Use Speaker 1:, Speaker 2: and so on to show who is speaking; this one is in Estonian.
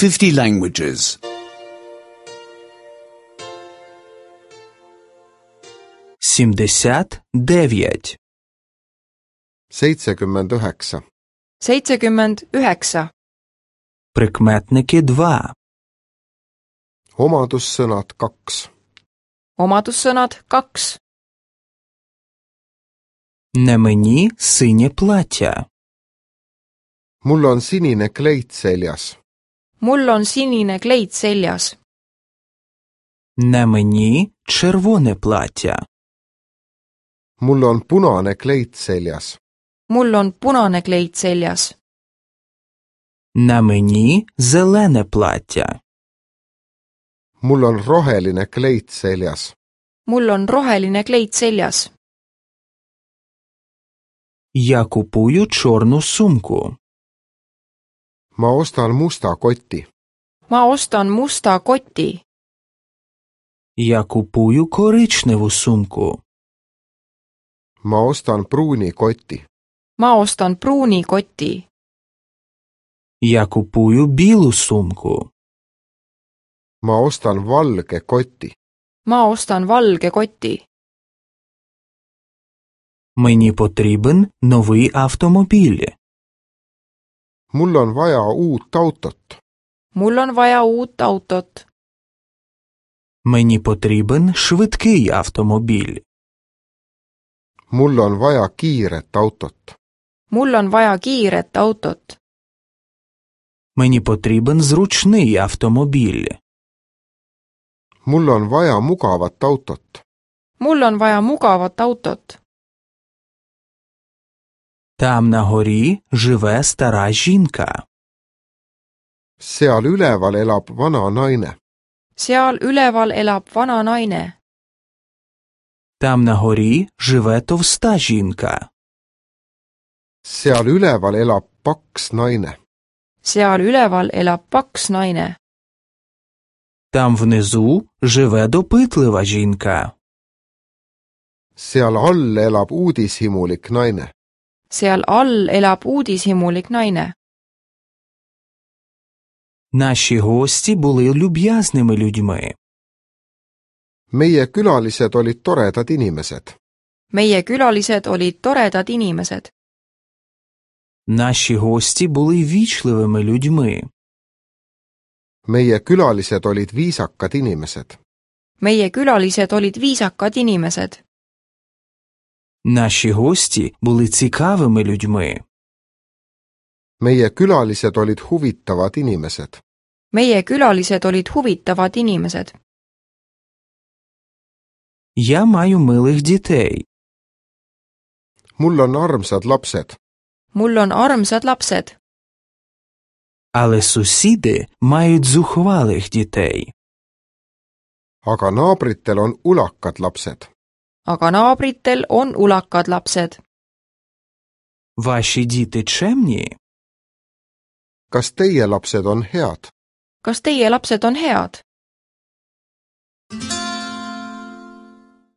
Speaker 1: 50 languages.
Speaker 2: 79.
Speaker 3: 79.
Speaker 4: 79.
Speaker 2: Прикметники 2.
Speaker 3: Omadussõnad 2.
Speaker 4: Omadussõnad 2.
Speaker 2: Не мені синє плаття.
Speaker 3: Mul on sinine kleit seljas.
Speaker 4: Mul on sinine kleit seljas.
Speaker 2: Не мені червоне плаття.
Speaker 3: Mul on punane kleit seljas.
Speaker 4: Mul on punane kleit seljas.
Speaker 2: На мені зелене плаття.
Speaker 3: Mul on roheline kleit seljas.
Speaker 4: Mul on roheline kleit seljas.
Speaker 2: Я купую чорну сумку.
Speaker 3: Ma ostan musta koti.
Speaker 4: Ma ostan musta koti.
Speaker 2: Я купую коричневу сумку.
Speaker 3: Ma ostan pruuni koti.
Speaker 4: Ma ostan pruuni koti.
Speaker 2: Я купую білу сумку.
Speaker 3: Ma ostan valge koti.
Speaker 4: Ma ostan valge koti.
Speaker 2: Мені потрібен новий автомобіль.
Speaker 3: Mul on vaja uut autot.
Speaker 4: Mul on vaja uut autot.
Speaker 2: Мені потрібен швидкий автомобіль.
Speaker 3: Mul on vaja kiiret autot.
Speaker 4: Mul on vaja kiiret autot.
Speaker 2: Мені потрібен зручний автомобіль.
Speaker 3: Mul on vaja mugavat autot.
Speaker 4: Mul on vaja mugavat autot.
Speaker 2: Там на горі живе стара жінка.
Speaker 3: Seal üleval elab vana naine.
Speaker 4: Seal üleval elab vana naine.
Speaker 2: Там на горі живе товста жінка.
Speaker 3: Seal üleval elab paks naine.
Speaker 4: Seal üleval elab paks naine.
Speaker 2: Там внизу живе допитлива жінка.
Speaker 3: Seal all elab uudishimulik naine.
Speaker 4: Seal all elab uudishimulik naine.
Speaker 2: Наші гості були люб'язними людьми.
Speaker 3: Meie külalised olid toredad inimesed.
Speaker 4: Meie külalised olid toredad inimesed.
Speaker 2: Наші гості були вічливими людьми.
Speaker 3: Meie külalised olid viisakad inimesed.
Speaker 4: Meie külalised olid viisakad inimesed.
Speaker 2: Наші гості були цікавими людьми.
Speaker 3: Meie külalised olid huvitavad inimesed.
Speaker 4: Meie külalised olid huvitavad inimesed.
Speaker 2: Я маю милих дітей.
Speaker 3: Mul on armsad lapsed.
Speaker 4: Mul on armsad lapsed.
Speaker 2: Але сусіди мають зухвалих дітей.
Speaker 3: Aga naabritel on ulakad lapsed.
Speaker 4: Aga naabritel on ulakad lapsed.
Speaker 2: Ваші діти чемні?
Speaker 3: Kas teie lapsed on head?
Speaker 4: Kas teie lapsed on head?